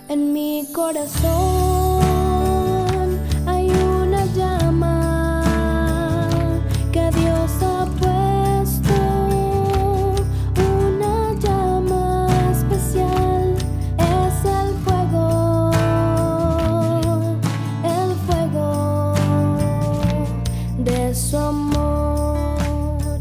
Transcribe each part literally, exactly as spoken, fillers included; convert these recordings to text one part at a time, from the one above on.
En mi corazón hay una llama que Dios ha puesto, una llama especial. Es el fuego, el fuego de su amor.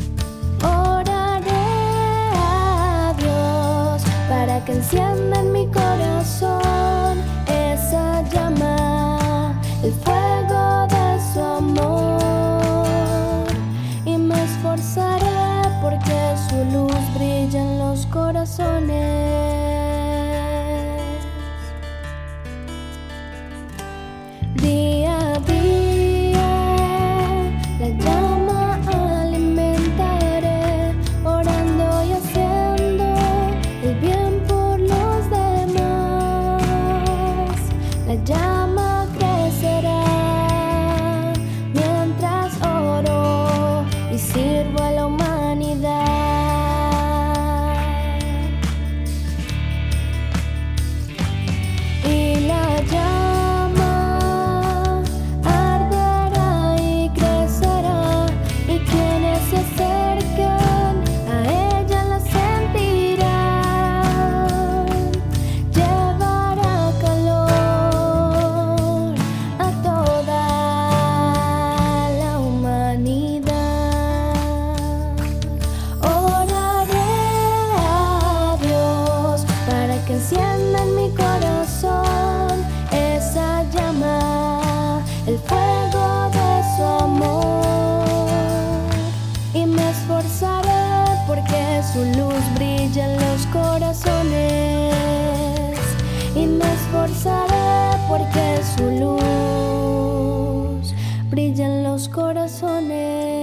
Oraré a Dios para que encienda en mi corazón esa llama, el fuego de su amor, y me esforzaré porque su luz brilla en los corazones. Día a día la llama alimentaré, orando y haciendo el bien por los demás. La llama crecerá mientras oro y sirvo a la humanidad. Y la llama arderá y crecerá, y quienes se acerquen a ella la sentirán. Llevará calor a toda la humanidad. Oraré a Dios para que encienda en mi corazón esa llama, el fuego de su amor, y me esforzaré porque su luz brilla en los corazones, y me esforzaré porque su luz brilla en los corazones.